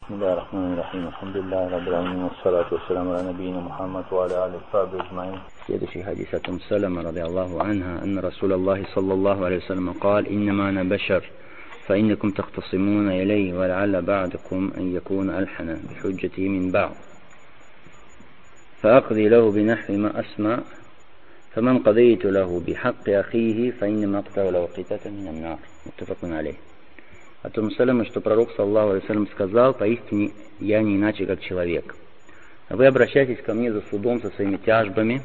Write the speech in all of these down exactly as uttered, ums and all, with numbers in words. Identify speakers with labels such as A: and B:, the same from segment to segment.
A: بسم الله الرحمن الرحيم الحمد لله رب العالمين والصلاة والسلام على نبينا محمد وعلى آله وصحبه أجمعين.
B: Следующий хадис от Ум Салама радиаллаху анха, أن رسول الله صلى الله عليه وسلم قال إنما أنا بشر فإنكم تختصمون إلي ولعل بعضكم أن يكون ألحن بحجته من بعض فأقضي له بنحو ما أسمع فمن قضيت له بحق أخيه فإنما أقطع له قطعة من النار. متفق عليه. От Ум Салама, что пророк саллаллаху алейхи ва саллям сказал: поистине я не иначе как человек. Вы обращайтесь ко мне за судом со своими тяжбами,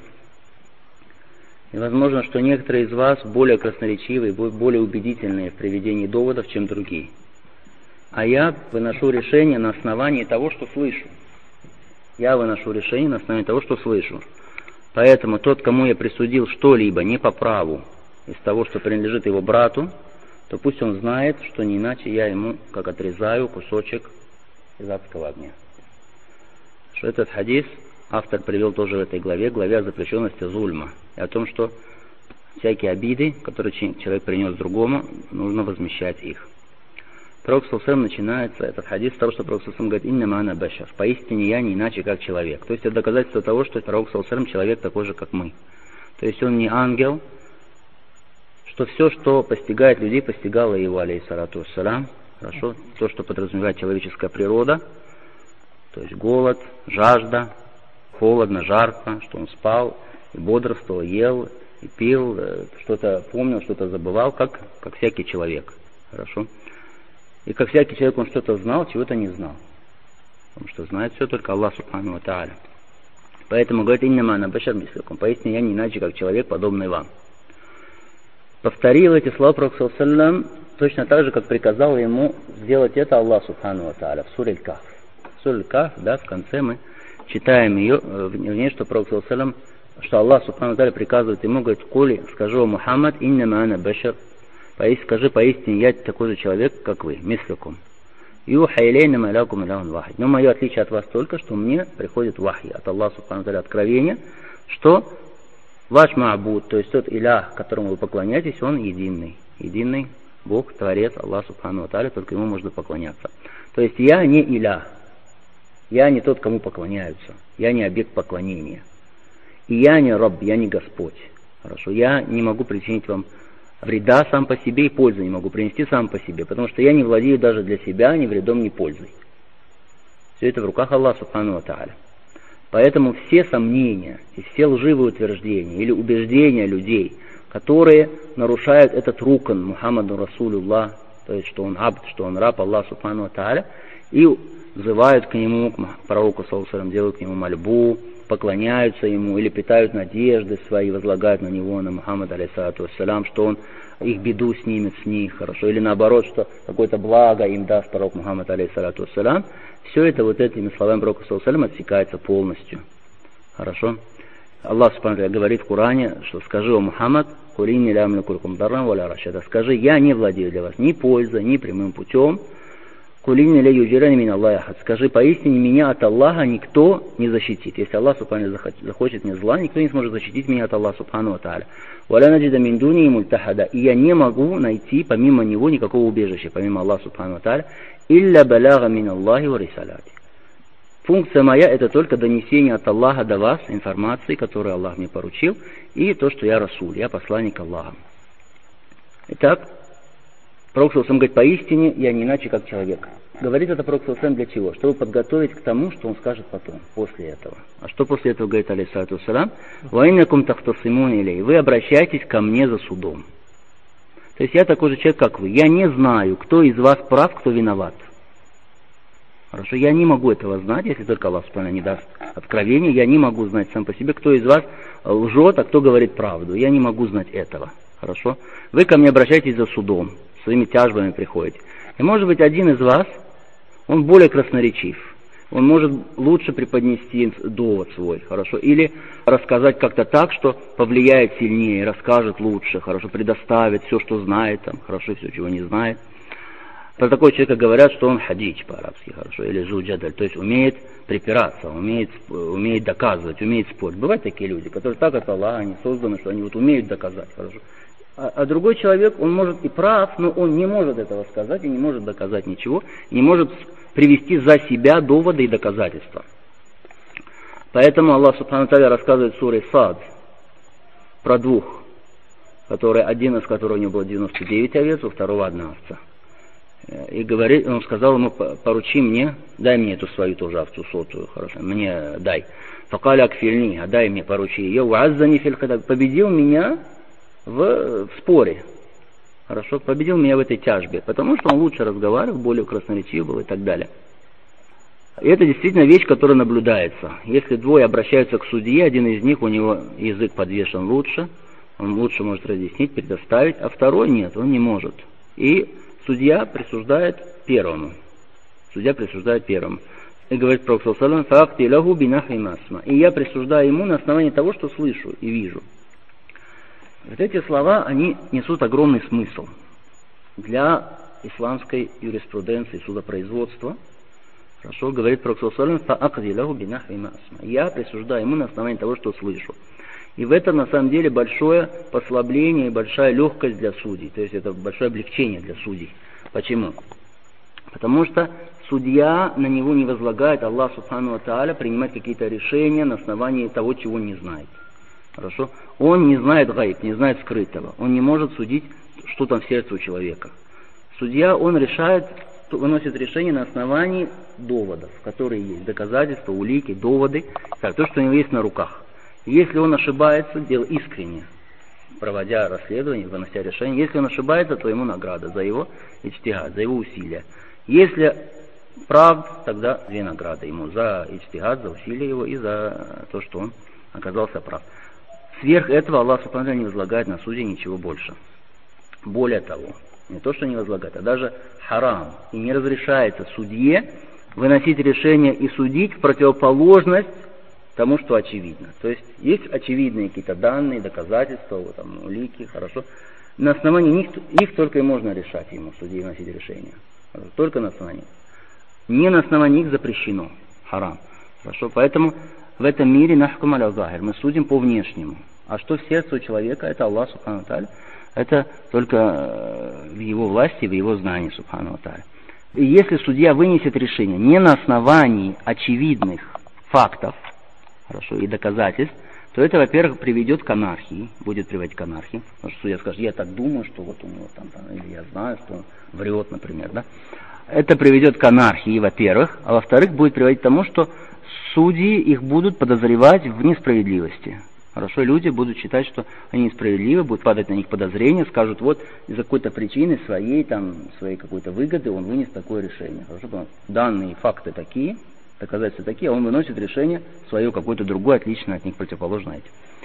B: и возможно, что некоторые из вас более красноречивые, более убедительные в приведении доводов, чем другие. А я выношу решение на основании того, что слышу. Я выношу решение на основании того, что слышу. Поэтому тот, кому я присудил что-либо не по праву из того, что принадлежит его брату, то пусть он знает, что не иначе я ему как отрезаю кусочек из адского огня. Что этот хадис автор привел тоже в этой главе, главе о запрещенности зульма, и о том, что всякие обиды, которые человек принес другому, нужно возмещать их. Пророк саллаллаху алейхи ва саллям начинается этот хадис с того, что пророк саллаллаху алейхи ва саллям говорит: «Иннама ана башар», поистине я не иначе как человек. То есть это доказательство того, что пророк саллаллаху алейхи ва саллям человек такой же, как мы. То есть он не ангел, что все, что постигает людей, постигало его, алейхиссалату вассалям. Хорошо? То, что подразумевает человеческая природа, то есть голод, жажда, холодно, жарко, что он спал и бодрствовал, ел и пил, что-то помнил, что-то забывал, как, как всякий человек. Хорошо? И как всякий человек он что-то знал, чего-то не знал. Потому что знает все только Аллах субхану ва тааля. Поэтому говорит: «Иннама ана башар мислюкум», поистине я не иначе как человек, подобный вам. Повторил эти слова пророк саллаллаху алейхи ва саллям точно так же, как приказал ему сделать это Аллах субхану ва тааля в суре Аль-Кахф. В суре Аль-Кахф, да, в конце мы читаем ее, в ней, что пророк саллаллаху алейхи ва саллям, что Аллах субхану ва тааля приказывает ему, говорит: «Кули, скажи, о Мухаммад, иннама ана башар», скажи, поистине я такой же человек, как вы, мислюкум. Юха илейна малякум иляван вахид. Но мое отличие от вас только, что мне приходит вахи от Аллаха субхану ва тааля, откровение, что ваш ма'буд, то есть тот илях, которому вы поклоняетесь, он единый. Единый Бог, Творец, Аллах субхану ва тааля, только ему можно поклоняться. То есть я не илях, я не тот, кому поклоняются, я не объект поклонения. И я не раб, я не Господь. Хорошо, я не могу причинить вам вреда сам по себе и пользы не могу принести сам по себе, потому что я не владею даже для себя ни вредом, ни пользой. Все это в руках Аллаха субхану ва тааля. Поэтому все сомнения и все лживые утверждения или убеждения людей, которые нарушают этот рукан Мухаммаду Расулюллах, то есть что он абд, что он раб Аллаха субхану ва тааля, и взывают к нему, к пророку саллаллаху алейхи ва саллям, делают к нему мольбу, поклоняются ему или питают надежды свои, возлагают на него, на Мухаммада алейхиссалату вассалям, что он их беду снимет с них, хорошо, или наоборот, что какое-то благо им даст пророк Мухаммад алейхиссалату вассалям. Все это вот этими словами пророка саллаллаху алейхи ва саллям отсекается полностью. Хорошо? Аллах субхану ва тааля говорит в Коране, что скажи, о Мухаммад, кулинни ля амлику лакум дарран ва ля рашада, скажи, я не владею для вас ни пользой, ни прямым путем. Кулинни ля юджирани мин Аллахи ахад, скажи, поистине меня от Аллаха никто не защитит. Если Аллах субхану ва тааля захочет мне зла, никто не сможет защитить меня от Аллаха субхану ва тааля. Ва ля наджида мин дуни мультахада, и я не могу найти помимо него никакого убежища, помимо Аллаха субхану ва тааля, илля балага мин Аллахи ва рисаляти. Функция моя — это только донесение от Аллаха до вас информации, которую Аллах мне поручил, и то, что я расуль, я посланник Аллаха. Итак, пророк саллаллаху алейхи ва саллям говорит: поистине я не иначе как человек. Говорит это пророк саллаллаху алейхи ва саллям для чего? Чтобы подготовить к тому, что он скажет потом, после этого. А что после этого говорит алейхиссалату вассалям? Ва иннакум тахтасимун илей, вы обращайтесь ко мне за судом. То есть я такой же человек, как вы. Я не знаю, кто из вас прав, кто виноват. Хорошо, я не могу этого знать, если только Аллах субхану не даст откровения. Я не могу знать сам по себе, кто из вас лжет, а кто говорит правду. Я не могу знать этого. Хорошо? Вы ко мне обращайтесь за судом, своими тяжбами приходите. И может быть один из вас, он более красноречив. Он может лучше преподнести довод свой, хорошо, или рассказать как-то так, что повлияет сильнее, расскажет лучше, хорошо, предоставит все, что знает, там, хорошо, все, чего не знает. Про такого человека говорят, что он хадич по-арабски, хорошо, или зуджадаль, то есть умеет припираться, умеет, умеет доказывать, умеет спорить. Бывают такие люди, которые так от Аллаха, они созданы, что они вот умеют доказать, хорошо. А, а другой человек, он может и прав, но он не может этого сказать и не может доказать ничего, не может привести за себя доводы и доказательства. Поэтому Аллах Субхану ва Тааля рассказывает в суре Сад про двух, которые, один из которых у него было девяносто девять овец, у второго одна овца. И говорит, он сказал ему: поручи мне, дай мне эту свою тоже овцу сотую, хорошо, мне дай. Факаля акфильни, а дай мне, поручи ее, уаззани филь хатаб, победил меня в, в споре, хорошо, победил меня в этой тяжбе, потому что он лучше разговаривал, более красноречив был и так далее. И это действительно вещь, которая наблюдается. Если двое обращаются к судье, один из них, у него язык подвешен лучше, он лучше может разъяснить, предоставить, а второй нет, он не может. И судья присуждает первому. Судья присуждает первому. И говорит Пророк саллаллаху алейхи ва саллям: «Фаакти лаху бинахви масма». И я присуждаю ему на основании того, что слышу и вижу. Вот эти слова, они несут огромный смысл для исламской юриспруденции, судопроизводства. Хорошо, говорит Пророк саллаллаху алейхи ва саллям: «Фаакти лаху бинахви масма». Я присуждаю ему на основании того, что слышу. И в этом на самом деле большое послабление и большая легкость для судей. То есть это большое облегчение для судей. Почему? Потому что судья, на него не возлагает Аллах Субхану ва Тааля принимать какие-то решения на основании того, чего не знает. Хорошо? Он не знает гайб, не знает скрытого. Он не может судить, что там в сердце у человека. Судья, он решает, выносит решение на основании доводов, которые есть. Доказательства, улики, доводы. Так, то, что у него есть на руках. Если он ошибается, дело искренне, проводя расследование, вынося решение. Если он ошибается, то ему награда за его иджтигад, за его усилия. Если прав, тогда две награды ему: за иджтигад, за усилия его, и за то, что он оказался прав. Сверх этого Аллах Субхану ва Тааля не возлагает на судей ничего больше. Более того, не то, что не возлагает, а даже харам. И не разрешается судье выносить решение и судить в противоположность тому, что очевидно. То есть есть очевидные какие-то данные, доказательства, вот, там, улики, хорошо. На основании них их только и можно решать ему, судье, выносить решение. Только на основании. Не на основании их запрещено. Харам. Хорошо. Поэтому в этом мире нахкум аля захир. Мы судим по внешнему. А что в сердце у человека, это Аллах Субхану ва Тааля. Это только в его власти, в его знании, Субхану ва Тааля. И если судья вынесет решение не на основании очевидных фактов, хорошо, и доказательств, то это, во-первых, приведет к анархии, будет приводить к анархии. Потому что судья скажет: я так думаю, что вот у него там, там, или я знаю, что он врет, например, да. Это приведет к анархии, во-первых, а во-вторых, будет приводить к тому, что судьи их будут подозревать в несправедливости. Хорошо, люди будут считать, что они несправедливы, будут падать на них подозрения, скажут: вот из-за какой-то причины своей, там, своей какой-то выгоды он вынес такое решение. Хорошо, потому что данные факты такие, доказательства такие, а он выносит решение свое какое-то другое, отлично от них противоположное.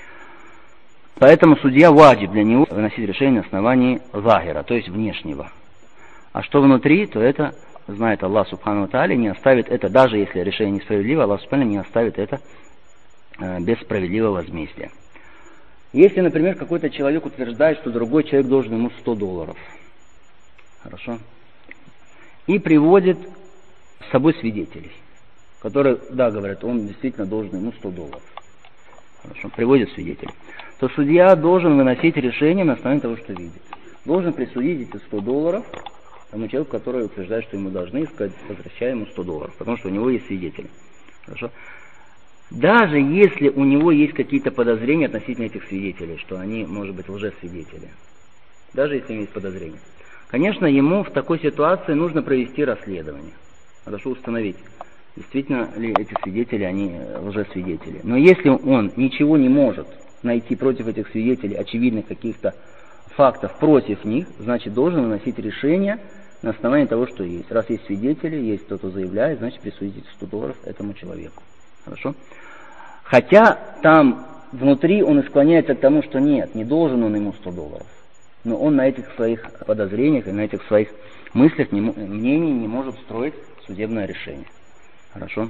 B: Поэтому судья ваджиб для него выносить решение на основании захира, то есть внешнего. А что внутри, то это знает Аллах Субхану ва Тааля, не оставит это, даже если решение несправедливо, Аллах Субхану не оставит это э, без справедливого возмездия. Если, например, какой-то человек утверждает, что другой человек должен ему сто долларов, хорошо, и приводит с собой свидетелей, которые, да, говорят, он действительно должен ему сто долларов. Хорошо, приводит свидетелей. То судья должен выносить решение на основании того, что видит. Должен присудить эти сто долларов тому человеку, который утверждает, что ему должны, и сказать: возвращай ему сто долларов, потому что у него есть свидетели. Хорошо. Даже если у него есть какие-то подозрения относительно этих свидетелей, что они, может быть, лжесвидетели. Даже если у него есть подозрения. Конечно, ему в такой ситуации нужно провести расследование. Хорошо, установить, действительно ли эти свидетели, они лжесвидетели. Но если он ничего не может найти против этих свидетелей, очевидных каких-то фактов против них, значит, должен выносить решение на основании того, что есть. Раз есть свидетели, есть кто-то заявляет, значит, присудите сто долларов этому человеку. Хорошо? Хотя там внутри он и склоняется к тому, что нет, не должен он ему сто долларов. Но он на этих своих подозрениях и на этих своих мыслях, мнений не может строить судебное решение. Хорошо?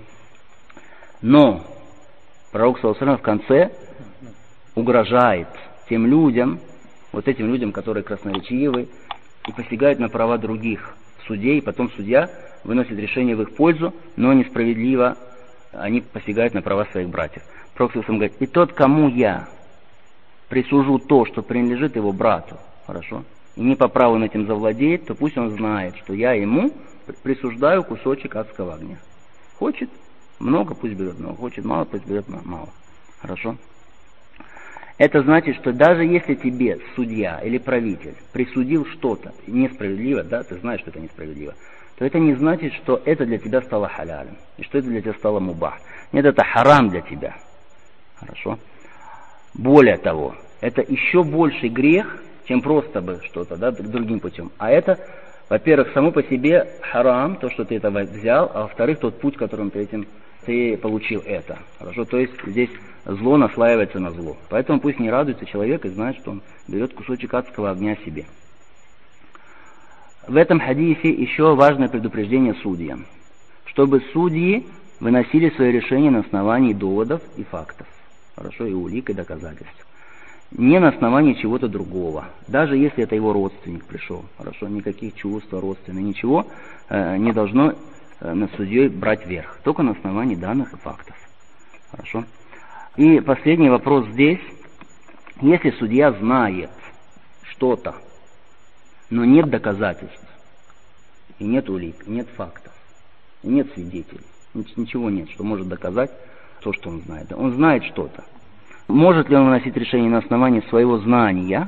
B: Но пророк саллаллаху алейхи ва саллям в конце угрожает тем людям, вот этим людям, которые красноречивы и посягают на права других судей, потом судья выносит решение в их пользу, но несправедливо они посягают на права своих братьев. Пророк саллаллаху алейхи ва саллям говорит: и тот, кому я присужу то, что принадлежит его брату, хорошо, и не по праву он этим завладеет, то пусть он знает, что я ему присуждаю кусочек адского огня. Хочет много, пусть берет много. Хочет мало, пусть берет мало. Хорошо? Это значит, что даже если тебе судья или правитель присудил что-то несправедливо, да, ты знаешь, что это несправедливо, то это не значит, что это для тебя стало халялем, и что это для тебя стало мубах. Нет, это харам для тебя. Хорошо? Более того, это еще больший грех, чем просто бы что-то, да, другим путем. А это, во-первых, само по себе харам, то, что ты это взял, а во-вторых, тот путь, которым ты этим ты получил это. Хорошо? То есть здесь зло наслаивается на зло. Поэтому пусть не радуется человек и знает, что он берет кусочек адского огня себе. В этом хадисе еще важное предупреждение судьям, чтобы судьи выносили свои решения на основании доводов и фактов. Хорошо? И улик, и доказательств. Не на основании чего-то другого. Даже если это его родственник пришел. Хорошо? Никаких чувств родственных, ничего э, не должно э, над судьей брать верх. Только на основании данных и фактов. Хорошо? И последний вопрос здесь. Если судья знает что-то, но нет доказательств, и нет улик, и нет фактов, и нет свидетелей, ничего нет, что может доказать то, что он знает. Он знает что-то. Может ли он выносить решение на основании своего знания,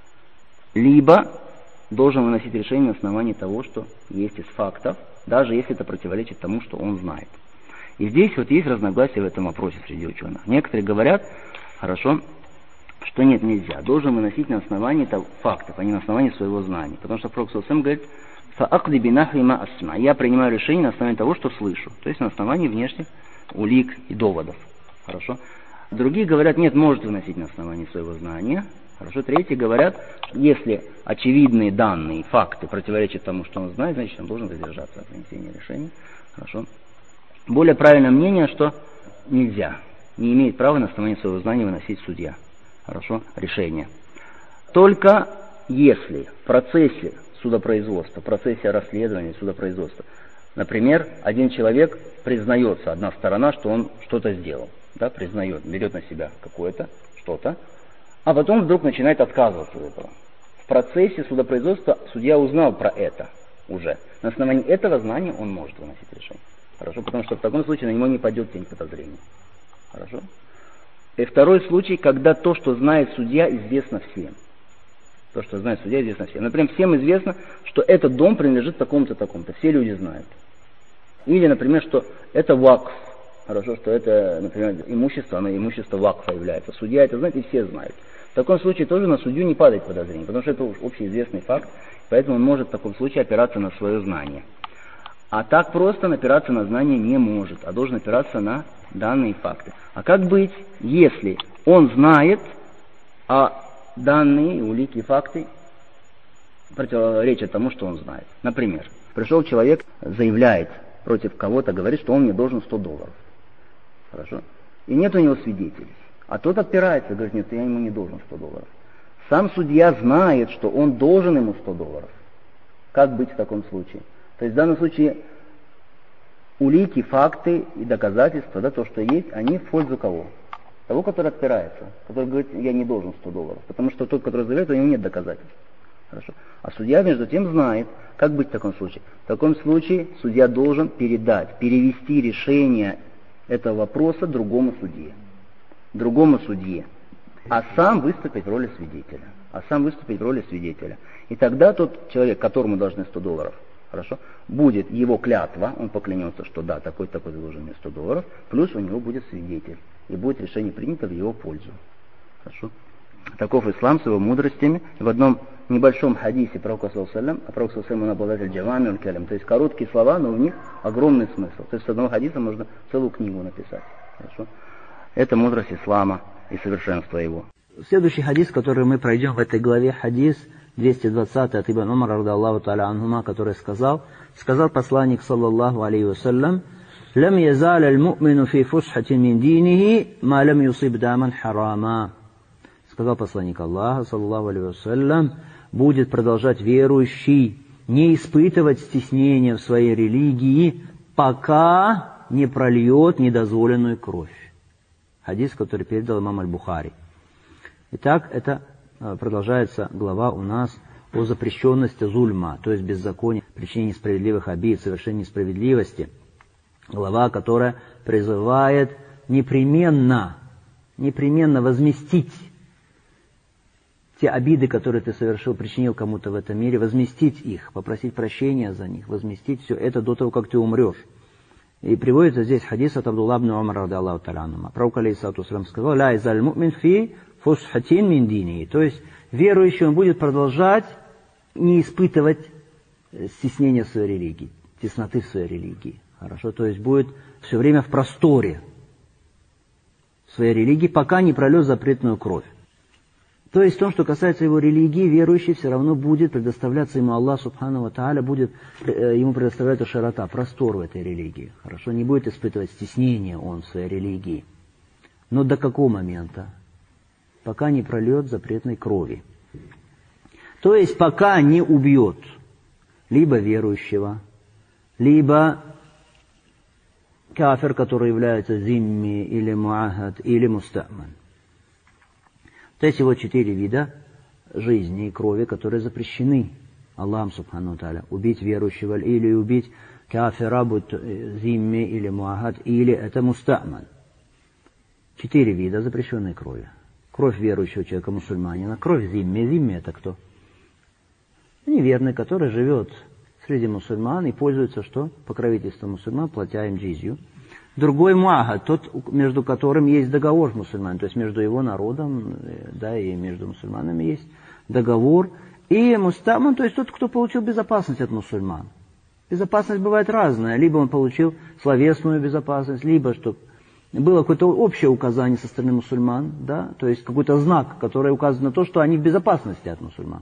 B: либо должен выносить решение на основании того, что есть из фактов, даже если это противоречит тому, что он знает. И здесь вот есть разногласия в этом вопросе среди ученых. Некоторые говорят, хорошо, что нет, нельзя. Должен выносить на основании фактов, а не на основании своего знания. Потому что Пророк саллаллаху алейхи ва саллям говорит, «Фаакди бинахви ма асма». Я принимаю решение на основании того, что слышу. То есть на основании внешних улик и доводов. Хорошо? Другие говорят, нет, может выносить на основании своего знания. Хорошо? Третьи говорят, если очевидные данные, факты противоречат тому, что он знает, значит, он должен воздержаться от вынесения решения. Хорошо? Более правильное мнение, что нельзя, не имеет права на основании своего знания выносить судья. Хорошо? Решение. Только если в процессе судопроизводства, в процессе расследования судопроизводства, например, один человек признается, одна сторона, что он что-то сделал, да, признает, берет на себя какое-то, что-то, а потом вдруг начинает отказываться от этого. В процессе судопроизводства судья узнал про это уже. На основании этого знания он может выносить решение. Хорошо? Потому что в таком случае на него не падет тень подозрения. Хорошо? И второй случай, когда то, что знает судья, известно всем. То, что знает судья, известно всем. Например, всем известно, что этот дом принадлежит такому-то, такому-то. Все люди знают. Или, например, что это вакф. Хорошо, что это, например, имущество, оно имущество вакфа является. Судья это знает, и все знают. В таком случае тоже на судью не падает подозрение, потому что это общеизвестный факт, поэтому он может в таком случае опираться на свое знание. А так просто опираться на знание не может, а должен опираться на данные факты. А как быть, если он знает, а данные, улики, факты противоречат тому, что он знает? Например, пришел человек, заявляет против кого-то, говорит, что он мне должен сто долларов. Хорошо? И нет у него свидетелей. А тот отпирается, говорит, нет, я ему не должен сто долларов. Сам судья знает, что он должен ему сто долларов. Как быть в таком случае? То есть в данном случае улики, факты и доказательства, да, то, что есть, они в пользу кого? Того, который отпирается, который говорит, я не должен сто долларов. Потому что тот, который заявляет, у него нет доказательств. Хорошо. А судья, между тем, знает, как быть в таком случае. В таком случае судья должен передать, перевести решение этого вопроса другому судье. Другому судье. А сам выступить в роли свидетеля. А сам выступить в роли свидетеля. И тогда тот человек, которому должны сто долларов, хорошо, будет его клятва, он поклянется, что да, такой-такой должен мне сто долларов, плюс у него будет свидетель. И будет решение принято в его пользу. Хорошо. Таков ислам с его мудростями. И в одном небольшом хадисе пророка саллаллаху алейхи ва саллям, а пророк саллаллаху алейхи ва саллям он обладатель джавами уль калям, то есть короткие слова, но у них огромный смысл. То есть с одного хадиса можно целую книгу написать. Хорошо. Это мудрость ислама и совершенство его.
C: Следующий хадис, который мы пройдем в этой главе, хадис двести двадцатый от Ибн Умара, радаллаху та'аля анхума, который сказал, сказал посланник, саллаллаху алейхи ва саллям, «Лам язаль аль-му'мину фи фусхатин мин динихи, ма лам юсиб даман харама». Сказал посланник Аллаха, саллаллаху алейхи ва саллям, будет продолжать верующий не испытывать стеснения в своей религии, пока не прольет недозволенную кровь. Хадис, который передал имам аль-Бухари. Итак, это продолжается глава у нас о запрещенности зульма, то есть беззакония, причинения несправедливых обид, совершения несправедливости. Глава, которая призывает непременно, непременно возместить те обиды, которые ты совершил, причинил кому-то в этом мире, возместить их, попросить прощения за них, возместить все это до того, как ты умрешь. И приводится здесь хадис от Абдулла ибн Умар, ради Аллаху та'аля анхума. Пророк алейхиссалату вассалям сказал: «Ла изаль му'мин фи фусхатин мин дини». То есть верующий, он будет продолжать не испытывать стеснения в своей религии, тесноты в своей религии. Хорошо, то есть будет все время в просторе своей религии, пока не прольет запретную кровь. То есть в том, что касается его религии, верующий все равно будет предоставляться ему Аллах Субхану ва Тааля, будет ему предоставляться широта, простор в этой религии. Хорошо, не будет испытывать стеснение он в своей религии. Но до какого момента? Пока не прольет запретной крови. То есть пока не убьет либо верующего, либо кафир, который является зимми, или муахад, или мустаман. Вот эти вот четыре вида жизни и крови, которые запрещены Аллахом Субхану ва Тааля. Убить верующего или убить кафира, будь зимми или муахад, или это мустаман. Четыре вида запрещенной крови. Кровь верующего человека, мусульманина, кровь зимми. Зимми это кто? Неверный, который живет среди мусульман и пользуется что? Покровительством мусульман, платя им джизью. Другой муахад, тот, между которым есть договор с мусульманами, то есть между его народом, да, и между мусульманами есть договор. И мустаман, то есть тот, кто получил безопасность от мусульман. Безопасность бывает разная. Либо он получил словесную безопасность, либо что было какое-то общее указание со стороны мусульман, да, то есть какой-то знак, который указывает на то, что они в безопасности от мусульман.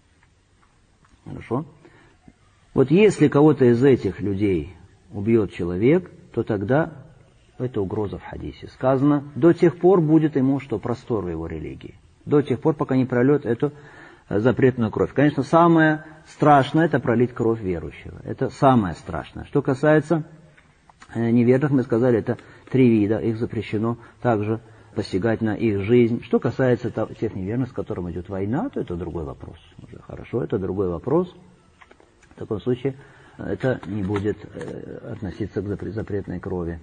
C: Хорошо? Вот если кого-то из этих людей убьет человек, то тогда это угроза в хадисе. Сказано, до тех пор будет ему что простор в его религии. До тех пор, пока не прольет эту запретную кровь. Конечно, самое страшное — это пролить кровь верующего. Это самое страшное. Что касается неверных, мы сказали, это три вида. Их запрещено также посягать на их жизнь. Что касается тех неверных, с которыми идет война, то это другой вопрос. Уже хорошо, это другой вопрос. В таком случае это не будет относиться к запретной крови.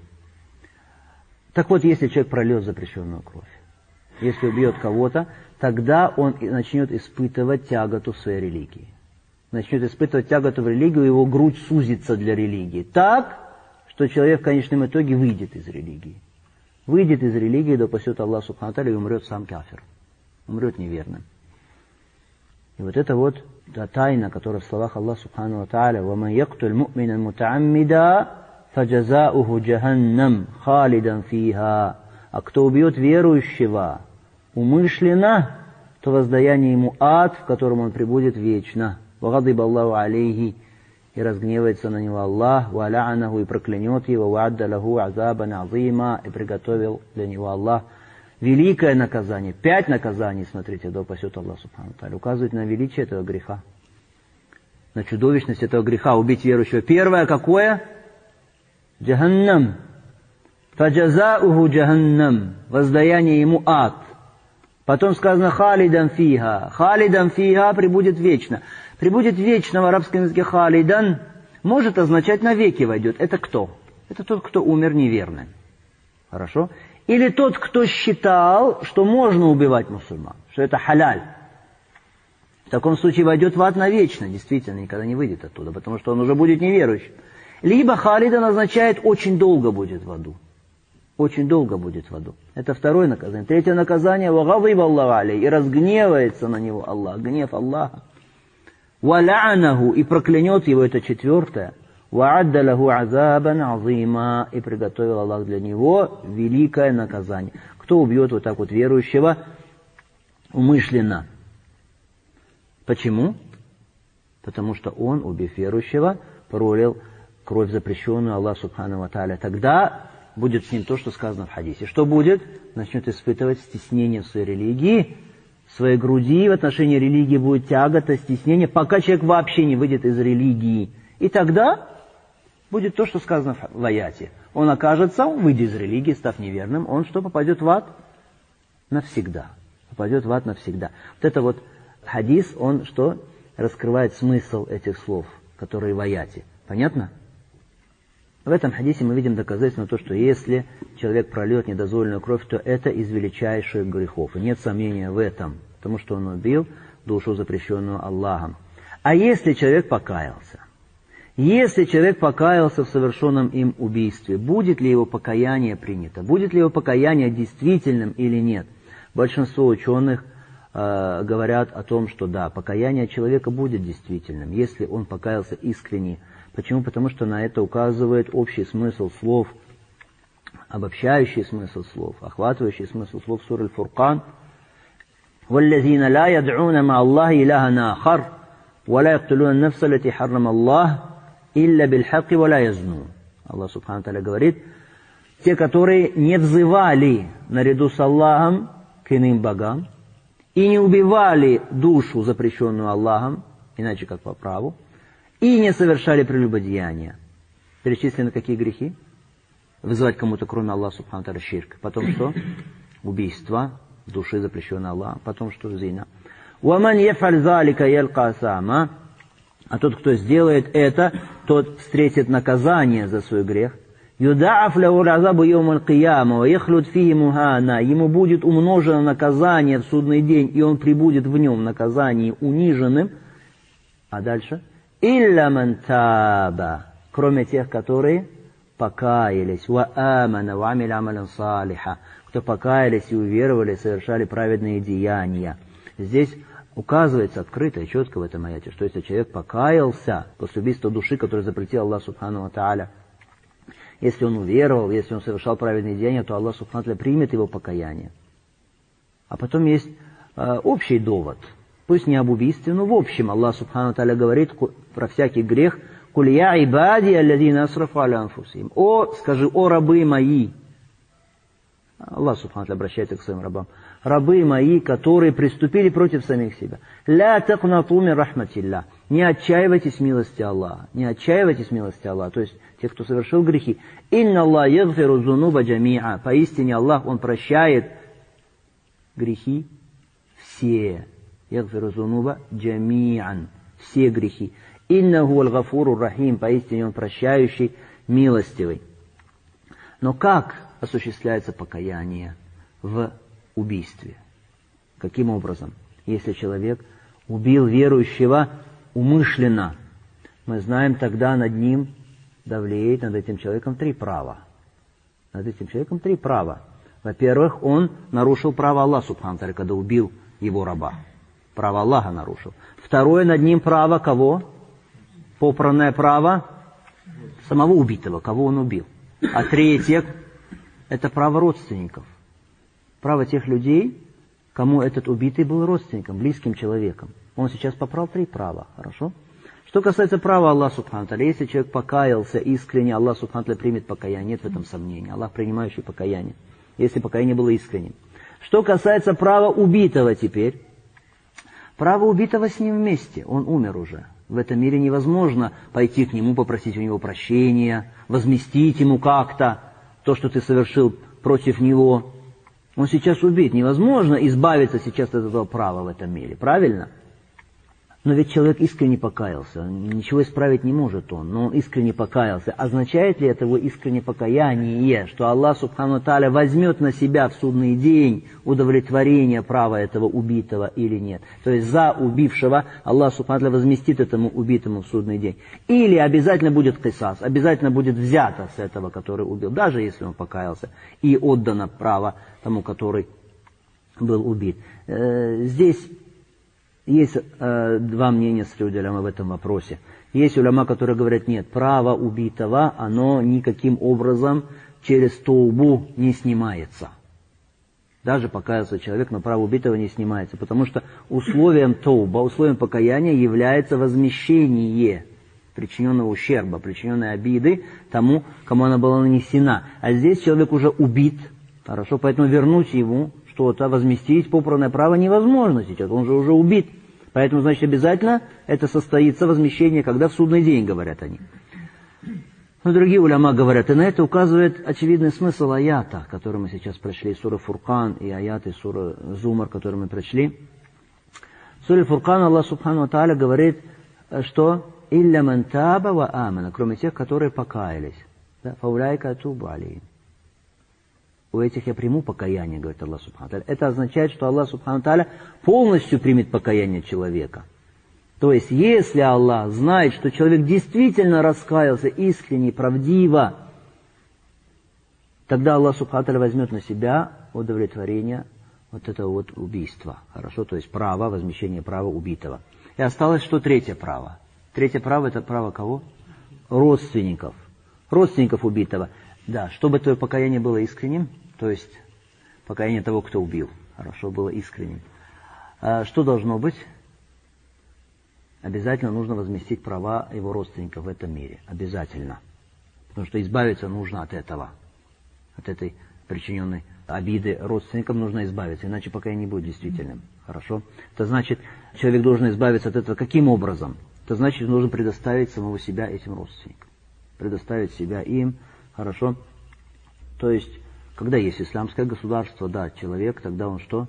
C: Так вот, если человек прольет запрещенную кровь, если убьет кого-то, тогда он начнет испытывать тяготу в своей религии. Начнет испытывать тяготу в религию, его грудь сузится для религии. Так, что человек в конечном итоге выйдет из религии. Выйдет из религии, да упасет Аллах Субхану ва Тааля, и умрет сам кафир. Умрет неверным. И вот это вот та тайна, которая в словах Аллаха Субхану ва Тааля: «Ваман яктуль му'минан мутааммида, фаджазауху джаханнам, халидан фиха». А кто убьет верующего умышленно, то воздаяние ему ад, в котором он пребудет вечно. «Вагадиба Аллаху алейхи», и разгневается на него Аллах, «Ва ла'анаху», и проклянет его, «Ва адда лаху азабан азима», и приготовил для него Аллах великое наказание. Пять наказаний, смотрите, да упасет Аллах Субхану ва Тааля, указывает на величие этого греха, на чудовищность этого греха, убить верующего. Первое какое? Джаханнам. Фаджазауху джаханнам. Воздаяние ему ад. Потом сказано халидан фиха. Халидан фиха прибудет вечно. Прибудет вечно в арабском языке халидан может означать навеки войдет. Это кто? Это тот, кто умер неверным. Хорошо? Или тот, кто считал, что можно убивать мусульман, что это халяль. В таком случае войдет в ад навечно, действительно, никогда не выйдет оттуда, потому что он уже будет неверующим. Либо халидан означает очень долго будет в аду. Очень долго будет в аду. Это второе наказание. Третье наказание: «Вагадиба Аллаху алейхи», и разгневается на него Аллах, гнев Аллаха. «Ва ла'анаху», и проклянет его, это четвертое. «Ва адда лаху азабан азима», и приготовил Аллах для него великое наказание. Кто убьет вот так вот верующего умышленно? Почему? Потому что он, убив верующего, пролил кровь, запрещенную Аллаху Субхану ва Тааля. Тогда будет с ним то, что сказано в хадисе. Что будет? Начнет испытывать стеснение в своей религии, в своей груди, в отношении религии будет тягота, стеснение, пока человек вообще не выйдет из религии. И тогда будет то, что сказано в аяте. Он окажется, выйдя из религии, став неверным, он что, попадет в ад? Навсегда. Попадет в ад навсегда. Вот это вот хадис, он что? раскрывает смысл этих слов, которые в аяте. Понятно? В этом хадисе мы видим доказательство на то, что если человек прольет недозволенную кровь, то это из величайших грехов. И нет сомнения в этом, потому что он убил душу, запрещенную Аллахом. А если человек покаялся? Если человек покаялся в совершенном им убийстве, будет ли его покаяние принято? Будет ли его покаяние действительным или нет? Большинство ученых э, говорят о том, что да, покаяние человека будет действительным, если он покаялся искренне. Почему? Потому что на это указывает общий смысл слов, обобщающий смысл слов, охватывающий смысл слов суры Аль-Фуркан. وَالَّذِينَ لَا يَدْعُونَ مَعَ اللَّهِ إِلَهًا آخَرَ وَلَا يَقْتُلُونَ النَّفْسَ الَّتِي حَرَّمَ اللَّهُ إِلَّا بِالْحَقِّ وَلَا يَزْنُونَ. Аллах Субхану ва Тааля говорит, те, которые не взывали наряду с Аллахом к иным богам и не убивали душу, запрещенную Аллахом, иначе как по праву, и не совершали прелюбодеяния. Перечислены какие грехи? Вызывать кому-то, кроме Аллаха Субхану ва Тааля, ширк. Потом что? Убийство души, запрещенной Аллахом. Потом что? Зина. وَمَنْ يَفْعَلْ ذَلِكَ يَلْقَى أَثَامًا. А тот, кто сделает это, тот встретит наказание за свой грех. يُضَاعَفْ لَهُ الْعَذَابُ يَوْمَ الْقِيَامَةِ وَيَخْلُدْ فِيهِ مُهَانًا. Ему будет умножено наказание в судный день, и он прибудет в нем наказание униженным. А дальше? «Илля ман таба», кроме тех, которые покаялись, «ва амана ва амиля амалян салиха», кто покаялись и уверовали, совершали праведные деяния. Здесь указывается открыто и четко в этом аяте, что если человек покаялся после убийства души, которую запретил Аллах Субхану ва Тааля, если он уверовал, если он совершал праведные деяния, то Аллах Субхану ва Тааля примет его покаяние. А потом есть э, общий довод, пусть не об убийстве, но в общем Аллах Субхану ва Тааля говорит про всякий грех: «Куль я ибади аллазина асрафу аля анфусихим». О, скажи, о рабы мои. Аллах Субхану ва Тааля обращается к своим рабам. Рабы мои, которые приступили против самих себя. «Ля такнату мин рахматилля». Не отчаивайтесь милости Аллаха. Не отчаивайтесь милости Аллаха. То есть, те, кто совершил грехи. «Инна Аллах ягфиру зунуба джамиа». Поистине Аллах, Он прощает грехи все. «Ягфиру зунуба джамиан». Все грехи. «Иннаху аль-гафуру рахим». Поистине Он прощающий, милостивый. Но как осуществляется покаяние в убийстве? Каким образом? Если человек убил верующего умышленно, мы знаем, тогда над ним давлеет, над этим человеком три права. Над этим человеком три права. Во-первых, он нарушил право Аллаха Субхану ва Тааля, когда убил его раба. Право Аллаха нарушил. Второе, над ним право кого? Попранное право самого убитого, кого он убил. А третье, это право родственников. Право тех людей, кому этот убитый был родственником, близким человеком. Он сейчас попрал три права, хорошо? Что касается права Аллаха Субхану ва Тааля, если человек покаялся искренне, Аллах Субхану ва Тааля примет покаяние, нет в этом сомнения. Аллах принимающий покаяние, если покаяние было искренним. Что касается права убитого теперь, право убитого с ним вместе, он умер уже. В этом мире невозможно пойти к нему, попросить у него прощения, возместить ему как-то то, что ты совершил против него. Он сейчас убит. Невозможно избавиться сейчас от этого права в этом мире. Правильно? Но ведь человек искренне покаялся. Ничего исправить не может он, но он искренне покаялся. Означает ли это его искреннее покаяние, что Аллах Субхану ва Тааля возьмет на себя в судный день удовлетворение права этого убитого или нет? То есть за убившего Аллах Субхану ва Тааля возместит этому убитому в судный день. Или обязательно будет кисас, обязательно будет взято с этого, который убил, даже если он покаялся, и отдано право тому, который был убит. Здесь есть э, два мнения среди уляма в этом вопросе. Есть уляма, которые говорят, нет, право убитого, оно никаким образом через тоубу не снимается. Даже покаялся человек, но право убитого не снимается. Потому что условием тауба, условием покаяния является возмещение причиненного ущерба, причиненной обиды тому, кому она была нанесена. А здесь человек уже убит, хорошо, поэтому вернуть ему что-то, возместить попранное право невозможно сейчас, он же уже убит. Поэтому, значит, обязательно это состоится возмещение, когда в судный день, говорят они. Но другие уляма говорят, и на это указывает очевидный смысл аята, который мы сейчас прочли, сура Фуркан, и аяты сура Зумар, который мы прочли. В суре Фуркан Аллах Субхану ва Тааля говорит, что «Илля ман таба ва амана», кроме тех, которые покаялись. «Фауляйка атубу алейхим». У этих я приму покаяние, говорит Аллах Субхану ва Тааля. Это означает, что Аллах Субхану ва Тааля полностью примет покаяние человека. То есть, если Аллах знает, что человек действительно раскаялся искренне, правдиво, тогда Аллах Субхану ва Тааля возьмет на себя удовлетворение вот этого вот убийства. Хорошо, то есть право, возмещение права убитого. И осталось что третье право? Третье право — это право кого? Родственников. Родственников убитого. Да, чтобы твое покаяние было искренним, то есть покаяние того, кто убил, хорошо, было искренним. А что должно быть? Обязательно нужно возместить права его родственников в этом мире. Обязательно. Потому что избавиться нужно от этого. От этой причиненной обиды родственникам нужно избавиться, иначе покаяние не будет действительным. Хорошо? Это значит, человек должен избавиться от этого. Каким образом? Это значит, он должен предоставить самого себя этим родственникам. Предоставить себя им. Хорошо? То есть, когда есть исламское государство, да, человек, тогда он что?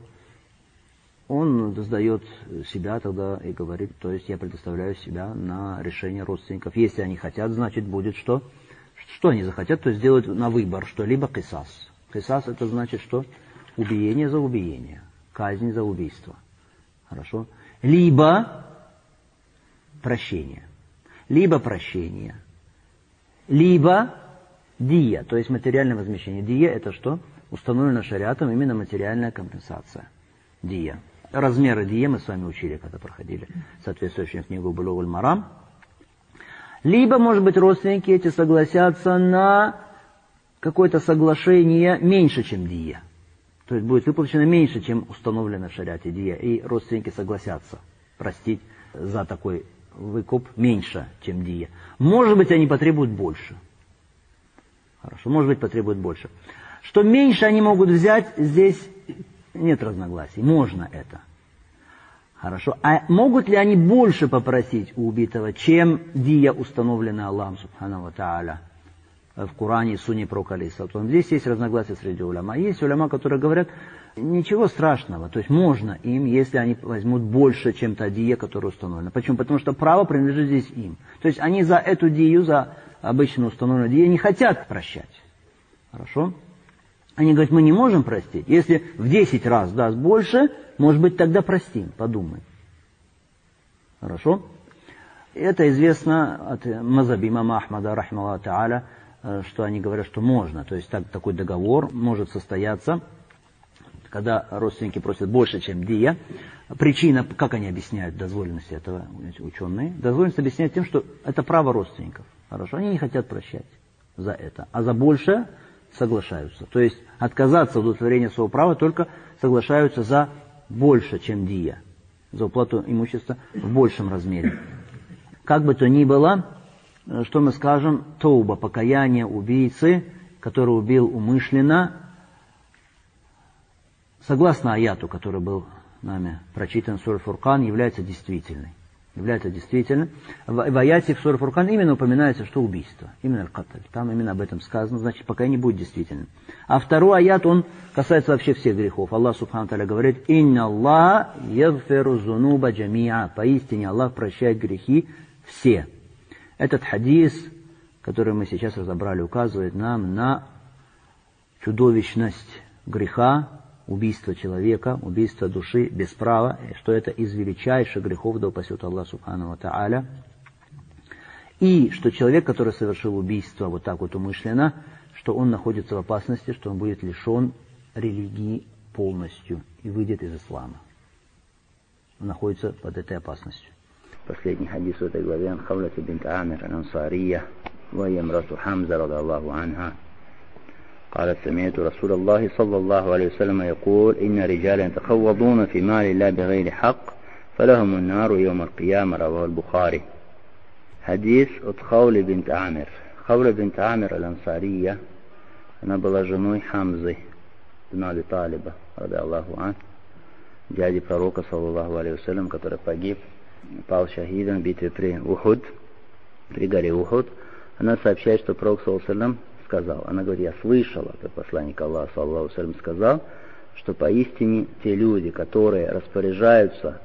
C: Он сдает себя тогда и говорит, то есть я предоставляю себя на решение родственников. Если они хотят, значит будет что? Что они захотят, то есть сделают на выбор, что либо кисас. Кисас — это значит что? Убиение за убиение, казнь за убийство. Хорошо? Либо прощение. Либо прощение. Либо дия, то есть материальное возмещение. Дия — это что? Установлено шариатом именно материальная компенсация. Дия. Размеры дия мы с вами учили, когда проходили соответствующую книгу Булугуль Марам. Либо, может быть, родственники эти согласятся на какое-то соглашение меньше, чем дия. То есть будет выплачено меньше, чем установлено в шариате дия. И родственники согласятся простить за такой выкуп меньше, чем дия. Может быть, они потребуют больше. Хорошо, может быть, потребуют больше. Что меньше они могут взять, здесь нет разногласий. Можно это. Хорошо. А могут ли они больше попросить у убитого, чем дия, установленная Аллахом Субхану ва Тааля в Коране и Сунне пророка алейхиссалату? Здесь есть разногласия среди уляма. Есть уляма, которые говорят, ничего страшного. То есть можно им, если они возьмут больше, чем та дия, которая установлена. Почему? Потому что право принадлежит здесь им. То есть они за эту дию, за обычно установленную дию, не хотят прощать. Хорошо? Они говорят, мы не можем простить. Если в десять раз даст больше, может быть, тогда простим. Подумай. Хорошо? Это известно от мазаби имама Ахмада, рахималлаху тааля, что они говорят, что можно. То есть так, такой договор может состояться, когда родственники просят больше, чем дия. Причина, как они объясняют дозволенность этого, ученые, дозволенность объясняют тем, что это право родственников. Хорошо? Они не хотят прощать за это. А за больше соглашаются. То есть отказаться от удовлетворения своего права только соглашаются за больше, чем дия. За уплату имущества в большем размере. Как бы то ни было, что мы скажем, тауба, покаяние убийцы, который убил умышленно, согласно аяту, который был нами прочитан в суре Фуркан, является действительной. Является действительно. В, в аяте в суре Фуркан именно упоминается, что убийство. Именно аль-катль. Там именно об этом сказано, значит, пока не будет действительным. А второй аят, он касается вообще всех грехов. Аллах Субхану Тааля говорит, «Инна Аллах ягфиру зунуба джамиа». Поистине Аллах прощает грехи все. Этот хадис, который мы сейчас разобрали, указывает нам на чудовищность греха, убийство человека, убийство души без права, что это из величайших грехов, да упасет Аллах Субхану ва Тааля. И что человек, который совершил убийство вот так вот умышленно, что он находится в опасности, что он будет лишен религии полностью и выйдет из ислама. Он находится под этой опасностью.
B: Последний хадис в этой главе ан Хавлати бинт Амир ан-Ансария, ва ямрату Хамза радиаллаху анха. قالت سمعت رسول الله صلى الله عليه وسلم يقول إن رجالا يتخوضون في مال الله بغير حق فلهم النار يوم القيامة. رواه البخاري. حديث от Хаули бинт Амир. Хауля бинт Амир аль-Ансария, она была женой Хамзы бин Аби Талиба, ради Аллаху ан, дяди пророка, саллаллаху алейхи вассалям, который погиб, пал шахидом в битве при Ухуд, при горе Ухуд. Она сообщает, что пророк, саллаллаху алейхи вассалям, сказал. Она говорит, я слышала, как посланник Аллаха, саллаллаху алейхи ва саллям, сказал, что поистине те люди, которые распоряжаются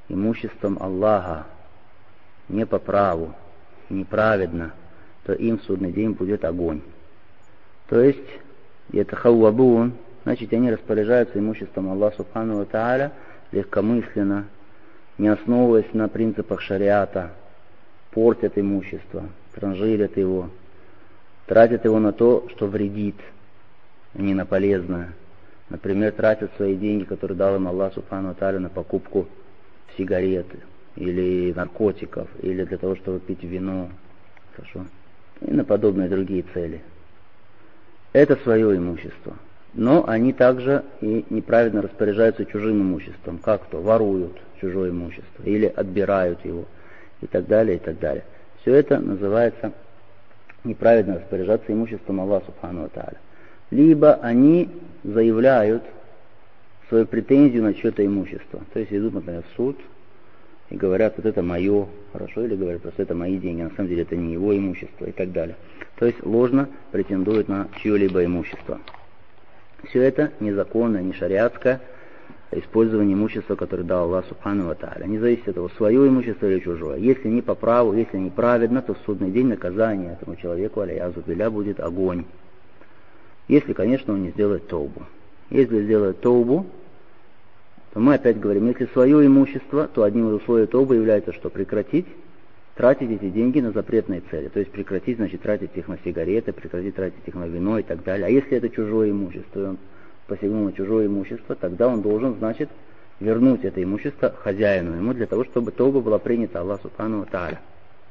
B: имуществом Аллаха не по праву, неправедно, то им в судный день будет огонь. То есть, это хауабун, значит, они распоряжаются имуществом Аллаха Субхану ва Тааля легкомысленно, не основываясь на принципах шариата, портят имущество, транжирят его, тратят его на то, что вредит, а не на полезное. Например, тратят свои деньги, которые дал им Аллах Субхану ва Тааля, на покупку сигареты или наркотиков, или для того, чтобы пить вино, хорошо, и на подобные другие цели. Это свое имущество. Но они также и неправильно распоряжаются чужим имуществом. Как то? Воруют чужое имущество или отбирают его и так далее, и так далее. Все это называется неправильно распоряжаться имуществом Аллаха Субхану ва Тааля. Либо они заявляют свою претензию на чье-то имущество. То есть идут, например, в суд и говорят, вот это мое, хорошо, или говорят, просто это мои деньги, на самом деле это не его имущество и так далее. То есть ложно претендуют на чье-либо имущество. Все это незаконное, не шариатское использование имущества, которое дал Аллах Субхану ва Тааля. Не зависит от того, свое имущество или чужое. Если не по праву, если неправедно, то в судный день наказание этому человеку, аляязу билля, будет огонь. Если, конечно, он не сделает таубу. Если сделает таубу, то мы опять говорим, если свое имущество, то одним из условий таубы является, что прекратить тратить эти деньги на запретные цели. То есть прекратить, значит, тратить их на сигареты, прекратить тратить их на вино и так далее. А если это чужое имущество, и он посягнул на чужое имущество, тогда он должен, значит, вернуть это имущество хозяину ему, для того, чтобы тауба была принята Аллаху Субхану ва Тааля.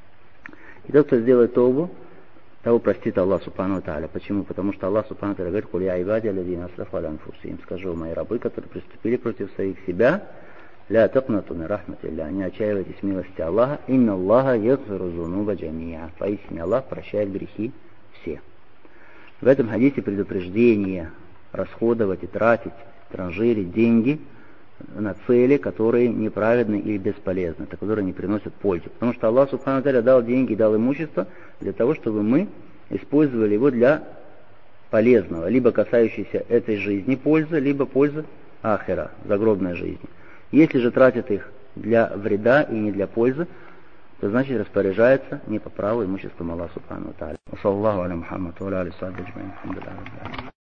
B: И тот, кто сделает таубу, того простит Аллах Субхану ва Тааля. Почему? Потому что Аллах Субхану ва Тааля говорит: «Куль я ибади алладзина асрафу аля анфусихим». Скажу, мои рабы, которые приступили против своих себя, ля тaqнату мин рахматилля, не отчаивайтесь милости Аллаха, инна Аллаха ягфиру зунуба джамиа. Поистине Аллах прощает грехи все. В этом хадисе предупреждение расходовать и тратить, транжирить деньги на цели, которые неправедны или бесполезны, которые не приносят пользу. Потому что Аллах Субхану ва Тааля дал деньги, дал имущество для того, чтобы мы использовали его для полезного, либо касающейся этой жизни пользы, либо пользы ахира, загробной жизни. Если же тратят их для вреда и не для пользы, то значит распоряжается не по праву имуществом Аллаха Субхану ва Тааля.